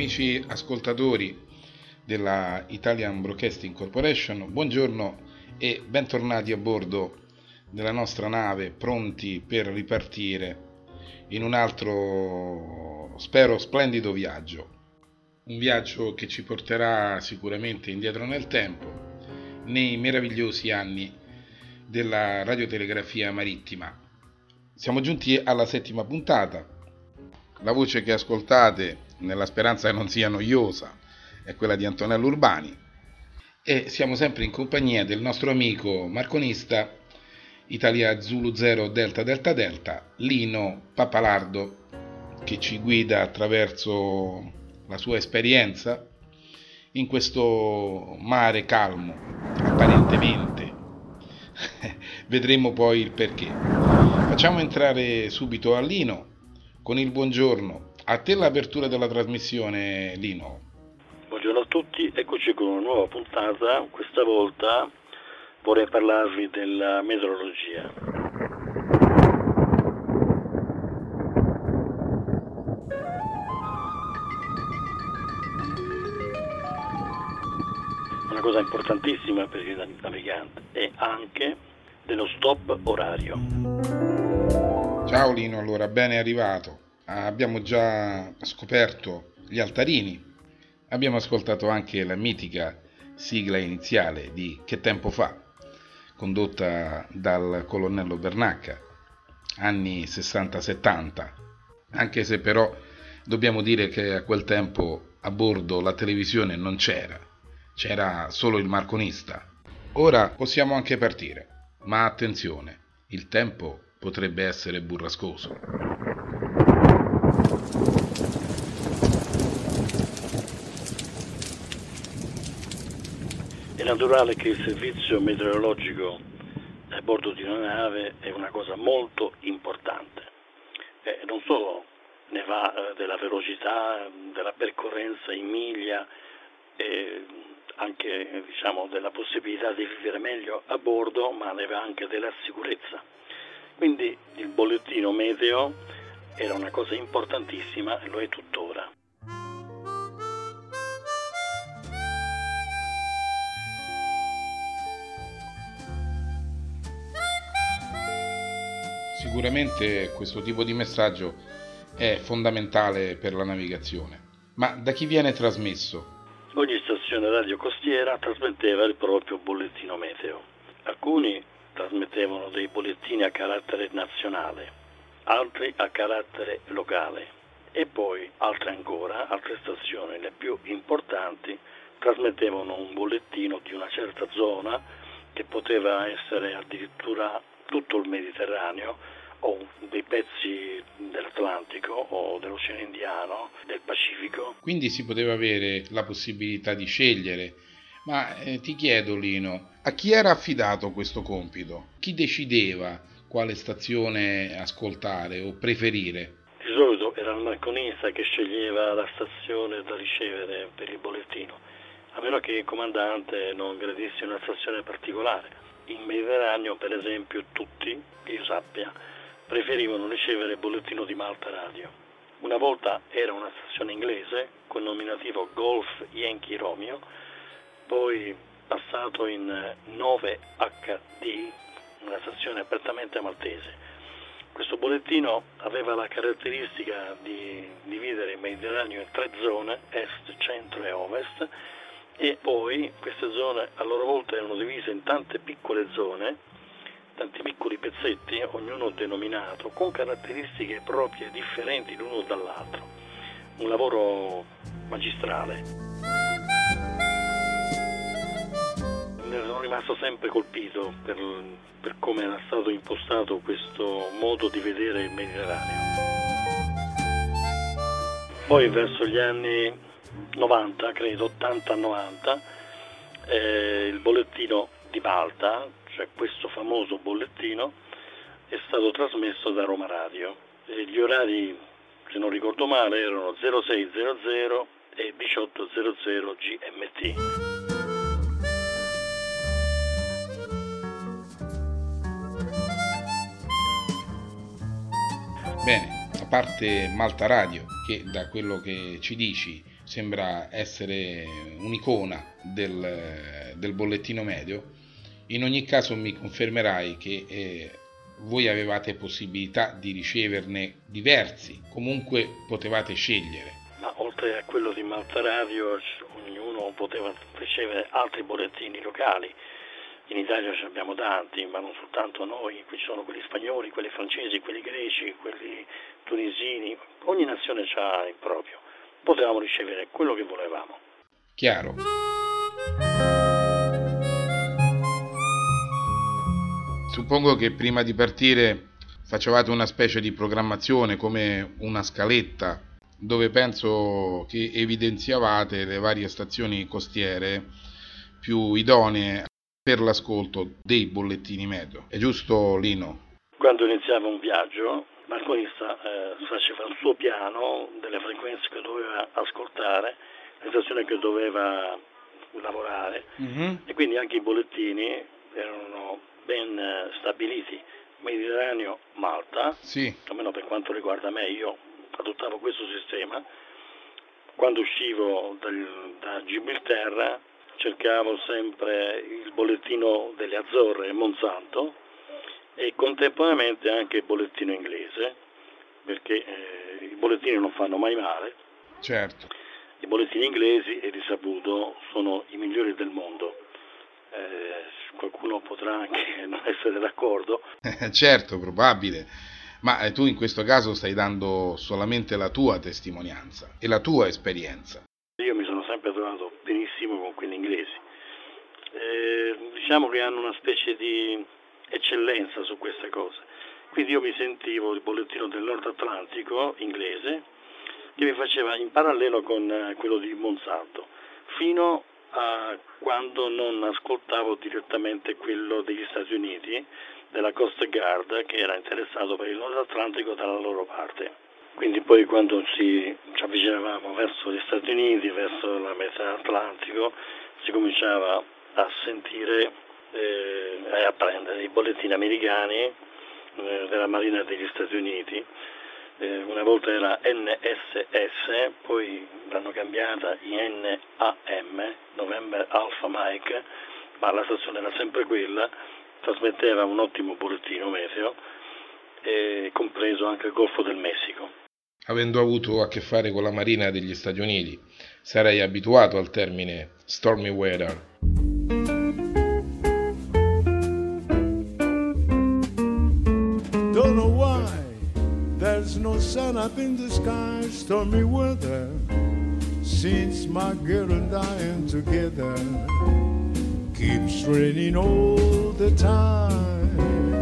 amici ascoltatori della Italian Broadcasting Corporation, buongiorno e bentornati a bordo della nostra nave, pronti per ripartire in un altro, spero, splendido viaggio. Un viaggio che ci porterà sicuramente indietro nel tempo, nei meravigliosi anni della radiotelegrafia marittima. Siamo giunti alla 7ª puntata. La voce che ascoltate, nella speranza che non sia noiosa, è quella di Antonello Urbani e siamo sempre in compagnia del nostro amico marconista Italia Zulu 0 Delta Delta Delta, Lino Pappalardo, che ci guida attraverso la sua esperienza in questo mare calmo, apparentemente. Vedremo poi il perché. Facciamo entrare subito a Lino con il buongiorno. A te l'apertura della trasmissione, Lino. Buongiorno a tutti, eccoci con una nuova puntata. Questa volta vorrei parlarvi della meteorologia. Una cosa importantissima per il navigante è anche dello stop orario. Ciao Lino, allora ben arrivato. Abbiamo già scoperto gli altarini, abbiamo ascoltato anche la mitica sigla iniziale di Che tempo fa, condotta dal colonnello Vernacca, anni 60-70, anche se però dobbiamo dire che a quel tempo a bordo la televisione non c'era solo il marconista. Ora possiamo anche partire, ma attenzione, il tempo potrebbe essere burrascoso. È naturale che il servizio meteorologico a bordo di una nave è una cosa molto importante. Non solo ne va della velocità, della percorrenza in miglia, anche della possibilità di vivere meglio a bordo, ma ne va anche della sicurezza. Quindi il bollettino meteo era una cosa importantissima e lo è tuttora. Sicuramente questo tipo di messaggio è fondamentale per la navigazione, ma da chi viene trasmesso? Ogni stazione radio costiera trasmetteva il proprio bollettino meteo. Alcuni trasmettevano dei bollettini a carattere nazionale, altri a carattere locale e poi altre stazioni, le più importanti, trasmettevano un bollettino di una certa zona che poteva essere addirittura tutto il Mediterraneo o dei pezzi dell'Atlantico o dell'Oceano Indiano, del Pacifico. Quindi si poteva avere la possibilità di scegliere. Ma ti chiedo, Lino, a chi era affidato questo compito? Chi decideva quale stazione ascoltare o preferire? Di solito era il marconista che sceglieva la stazione da ricevere per il bollettino, a meno che il comandante non gradisse una stazione particolare. In Mediterraneo, per esempio, tutti, che io sappia, preferivano ricevere il bollettino di Malta Radio. Una volta era una stazione inglese con nominativo Golf Yankee Romeo, poi passato in 9HD, una stazione apertamente maltese. Questo bollettino aveva la caratteristica di dividere il Mediterraneo in 3 zone, est, centro e ovest, e poi queste zone a loro volta erano divise in tante piccole zone, tanti piccoli pezzetti, ognuno denominato con caratteristiche proprie differenti l'uno dall'altro. Un lavoro magistrale. Ne sono rimasto sempre colpito per come era stato impostato questo modo di vedere il Mediterraneo. Poi verso gli anni 90, credo, 80-90, il bollettino di Malta, cioè questo famoso bollettino, è stato trasmesso da Roma Radio. Gli orari, se non ricordo male, erano 0600 e 1800 GMT. Bene, a parte Malta Radio, che da quello che ci dici sembra essere un'icona del bollettino medio. In ogni caso mi confermerai che voi avevate possibilità di riceverne diversi, comunque potevate scegliere. Ma oltre a quello di Malta Radio, ognuno poteva ricevere altri bollettini locali. In Italia ce ne abbiamo tanti, ma non soltanto noi, qui ci sono quelli spagnoli, quelli francesi, quelli greci, quelli tunisini, ogni nazione ha il proprio. Potevamo ricevere quello che volevamo. Chiaro. Suppongo che prima di partire facevate una specie di programmazione, come una scaletta, dove penso che evidenziavate le varie stazioni costiere più idonee per l'ascolto dei bollettini meteo. È giusto, Lino? Quando iniziava un viaggio, il balconista faceva il suo piano delle frequenze che doveva ascoltare, le stazioni che doveva lavorare, e quindi anche i bollettini erano ben stabiliti. Mediterraneo, Malta, sì. Almeno per quanto riguarda me, io adottavo questo sistema. Quando uscivo da Gibilterra cercavo sempre il bollettino delle Azzorre e Monsanto e contemporaneamente anche il bollettino inglese, perché i bollettini non fanno mai male. Certo. I bollettini inglesi, è risaputo, sono i migliori del mondo. Qualcuno potrà anche non essere d'accordo. Certo, probabile. Ma tu in questo caso stai dando solamente la tua testimonianza e la tua esperienza. Io mi sono sempre trovato benissimo con quelli inglesi. Diciamo che hanno una specie di eccellenza su queste cose. Quindi io mi sentivo il bollettino del Nord Atlantico inglese, che mi faceva in parallelo con quello di Monsanto, fino a quando non ascoltavo direttamente quello degli Stati Uniti, della Coast Guard, che era interessato per il Nord Atlantico dalla loro parte. Quindi poi quando ci avvicinavamo verso gli Stati Uniti, verso la metà Atlantico, si cominciava a sentire e a prendere i bollettini americani della Marina degli Stati Uniti. Una volta era NSS, poi l'hanno cambiata in NAM, November Alpha Mike, ma la stazione era sempre quella, trasmetteva un ottimo bollettino meteo, compreso anche il Golfo del Messico. Avendo avuto a che fare con la Marina degli Stati Uniti, sarei abituato al termine stormy weather. Don't know why there's no sun up in the sky, stormy weather, since my girl and I am together, keeps raining all the time,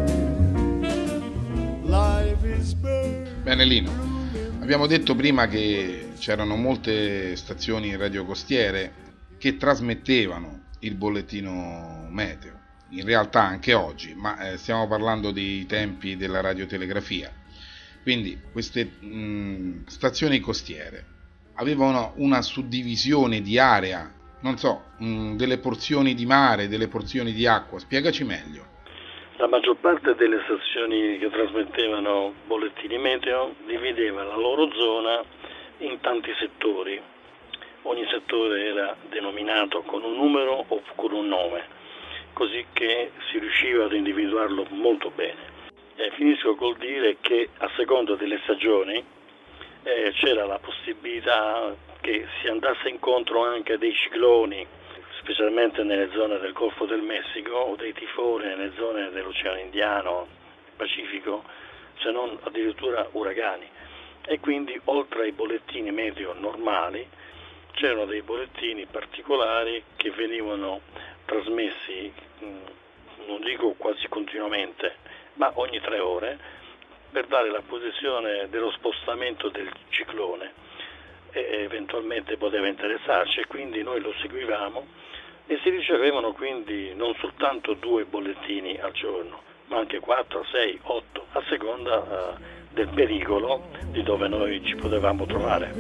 life is bad. Bene Lino, abbiamo detto prima che c'erano molte stazioni radiocostiere che trasmettevano il bollettino meteo, in realtà anche oggi, ma stiamo parlando dei tempi della radiotelegrafia. Quindi queste stazioni costiere avevano una suddivisione di area, non so, delle porzioni di mare, delle porzioni di acqua. Spiegaci meglio. La maggior parte delle stazioni che trasmettevano bollettini meteo divideva la loro zona in tanti settori. Ogni settore era denominato con un numero o con un nome, così che si riusciva ad individuarlo molto bene. Finisco col dire che a seconda delle stagioni c'era la possibilità che si andasse incontro anche a dei cicloni, specialmente nelle zone del Golfo del Messico, o dei tifoni nelle zone dell'Oceano Indiano, Pacifico, se non addirittura uragani. E quindi oltre ai bollettini meteo normali c'erano dei bollettini particolari che venivano trasmessi, non dico quasi continuamente, ma ogni 3 ore, per dare la posizione dello spostamento del ciclone, e eventualmente poteva interessarci, e quindi noi lo seguivamo e si ricevevano quindi non soltanto 2 bollettini al giorno, ma anche 4, 6, 8, a seconda del pericolo di dove noi ci potevamo trovare.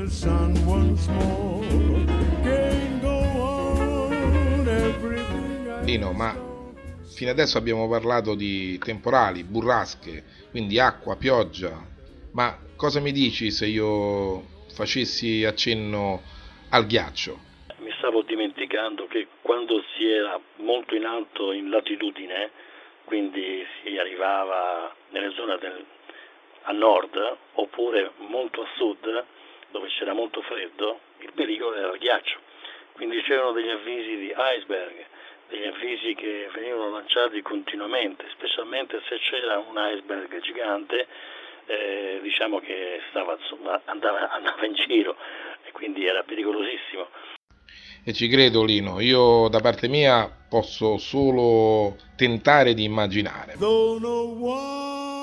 Lino, ma fino adesso abbiamo parlato di temporali, burrasche, quindi acqua, pioggia, ma cosa mi dici se io facessi accenno al ghiaccio. Mi stavo dimenticando che quando si era molto in alto in latitudine, quindi si arrivava nelle zone a nord oppure molto a sud, dove c'era molto freddo, il pericolo era il ghiaccio. Quindi c'erano degli avvisi di iceberg, degli avvisi che venivano lanciati continuamente, specialmente se c'era un iceberg gigante, diciamo che andava in giro e quindi era pericolosissimo. E ci credo, Lino, io da parte mia posso solo tentare di immaginare. Though no one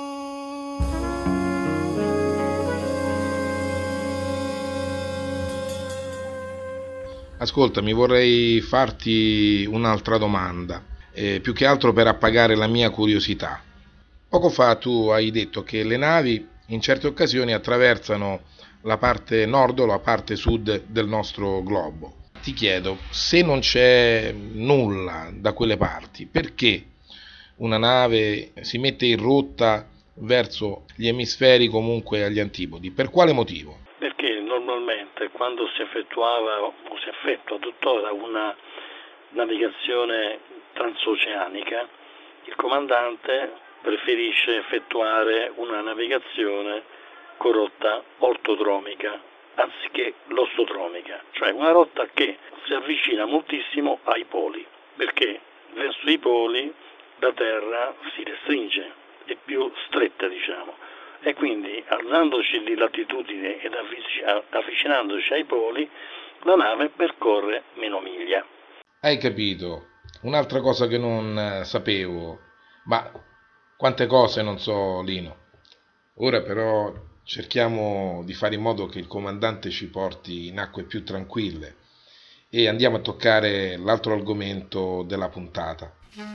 Ascoltami, vorrei farti un'altra domanda, più che altro per appagare la mia curiosità. Poco fa tu hai detto che le navi in certe occasioni attraversano la parte nord o la parte sud del nostro globo. Ti chiedo, se non c'è nulla da quelle parti, perché una nave si mette in rotta verso gli emisferi comunque agli antipodi? Per quale motivo? Perché normalmente quando si effettuava o si effettua tuttora una navigazione transoceanica, il comandante preferisce effettuare una navigazione con rotta ortodromica anziché l'ostodromica, cioè una rotta che si avvicina moltissimo ai poli, perché verso i poli la Terra si restringe, è più stretta, diciamo, e quindi alzandoci di latitudine ed avvicinandoci ai poli, la nave percorre meno miglia. Hai capito? Un'altra cosa che non sapevo, ma quante cose non so, Lino. Ora però cerchiamo di fare in modo che il comandante ci porti in acque più tranquille e andiamo a toccare l'altro argomento della puntata.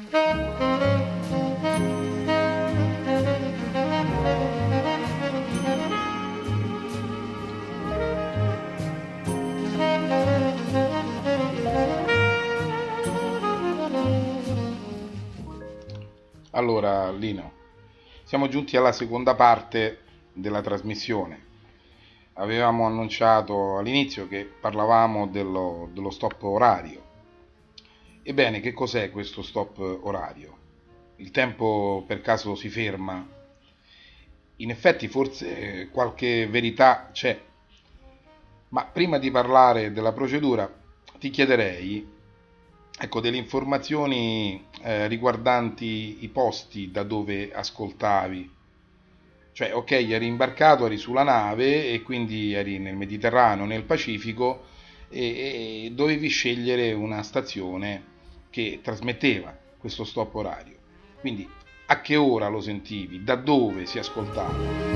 Allora, Lino, siamo giunti alla seconda parte della trasmissione. Avevamo annunciato all'inizio che parlavamo dello stop orario. Ebbene, che cos'è questo stop orario? Il tempo per caso si ferma? In effetti forse qualche verità c'è. Ma prima di parlare della procedura ti chiederei delle informazioni riguardanti i posti da dove ascoltavi. Cioè, ok, eri imbarcato, eri sulla nave e quindi eri nel Mediterraneo, nel Pacifico e dovevi scegliere una stazione che trasmetteva questo stop orario. Quindi a che ora lo sentivi? Da dove si ascoltava?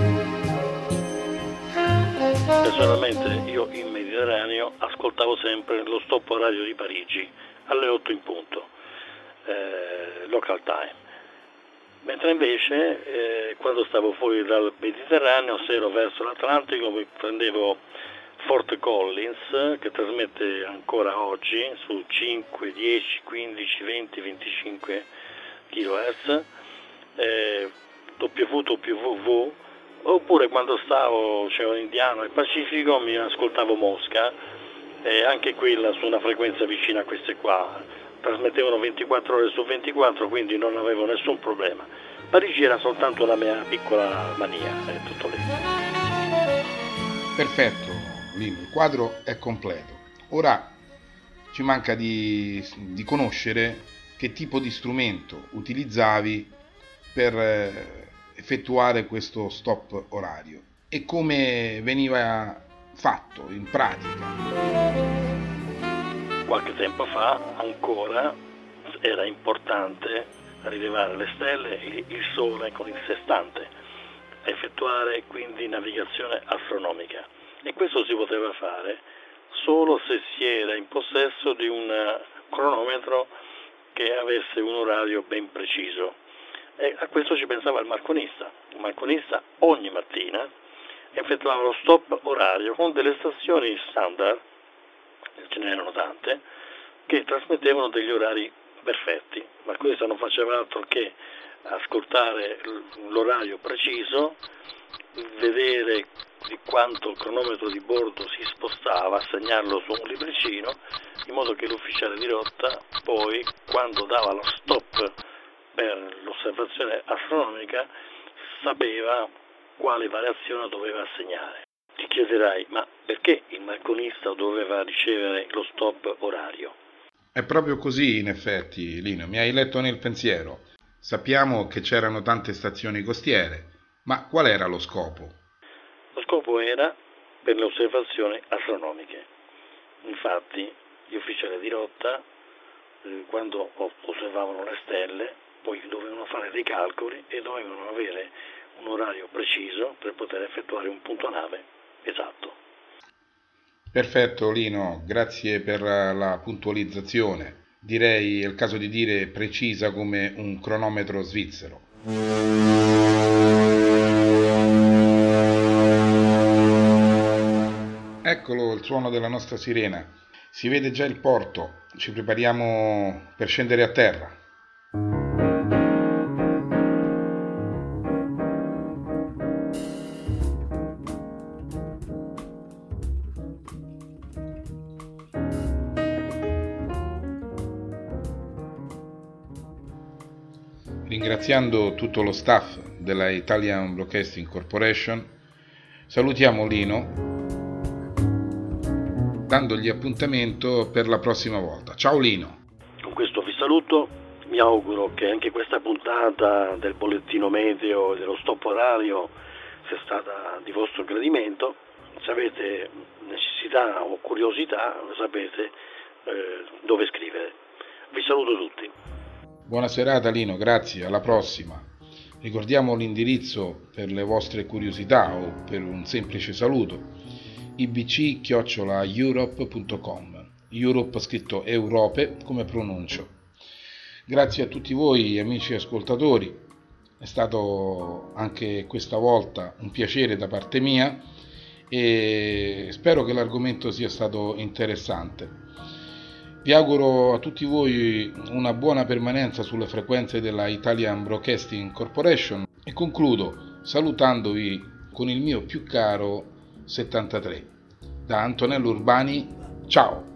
Personalmente io in Mediterraneo ascoltavo sempre lo stop orario di Parigi alle 8 in punto, local time. Mentre invece quando stavo fuori dal Mediterraneo, se ero verso l'Atlantico, mi prendevo Fort Collins, che trasmette ancora oggi su 5, 10, 15, 20, 25 kHz, WWW, oppure quando c'era Indiano e Pacifico mi ascoltavo Mosca, anche quella su una frequenza vicina a queste qua. Trasmettevano 24 ore su 24, quindi non avevo nessun problema. Parigi era soltanto la mia piccola mania, è tutto lì. Perfetto, Lino, il quadro è completo. Ora ci manca di conoscere che tipo di strumento utilizzavi per effettuare questo stop orario e come veniva fatto in pratica. Qualche tempo fa ancora era importante rilevare le stelle e il sole con il sestante, effettuare quindi navigazione astronomica, e questo si poteva fare solo se si era in possesso di un cronometro che avesse un orario ben preciso, e a questo ci pensava il marconista. Il marconista ogni mattina effettuava lo stop orario con delle stazioni standard, ce n'erano tante, che trasmettevano degli orari perfetti, ma questo non faceva altro che ascoltare l'orario preciso, vedere di quanto il cronometro di bordo si spostava, a segnarlo su un libricino, in modo che l'ufficiale di rotta poi, quando dava lo stop per l'osservazione astronomica, sapeva quale variazione doveva assegnare. Ti chiederai, ma perché il balconista doveva ricevere lo stop orario? È proprio così, in effetti, Lino, mi hai letto nel pensiero. Sappiamo che c'erano tante stazioni costiere, ma qual era lo scopo? Lo scopo era per le osservazioni astronomiche. Infatti, gli ufficiali di rotta, quando osservavano le stelle, poi dovevano fare dei calcoli e dovevano avere un orario preciso per poter effettuare un punto nave esatto. Perfetto, Lino, grazie per la puntualizzazione. Direi è il caso di dire precisa come un cronometro svizzero. Eccolo il suono della nostra sirena. Si vede già il porto. Ci prepariamo per scendere a terra. Ringraziando tutto lo staff della Italian Broadcasting Corporation, salutiamo Lino dandogli appuntamento per la prossima volta. Ciao Lino! Con questo vi saluto, mi auguro che anche questa puntata del bollettino meteo e dello stop orario sia stata di vostro gradimento. Se avete necessità o curiosità, sapete dove scrivere. Vi saluto tutti. Buona serata Lino, grazie, alla prossima. Ricordiamo l'indirizzo per le vostre curiosità o per un semplice saluto: ibc@europe.com, Europe scritto Europe come pronuncio. Grazie a tutti voi amici ascoltatori, è stato anche questa volta un piacere da parte mia e spero che l'argomento sia stato interessante. Vi auguro a tutti voi una buona permanenza sulle frequenze della Italian Broadcasting Corporation e concludo salutandovi con il mio più caro 73. Da Antonello Urbani, ciao!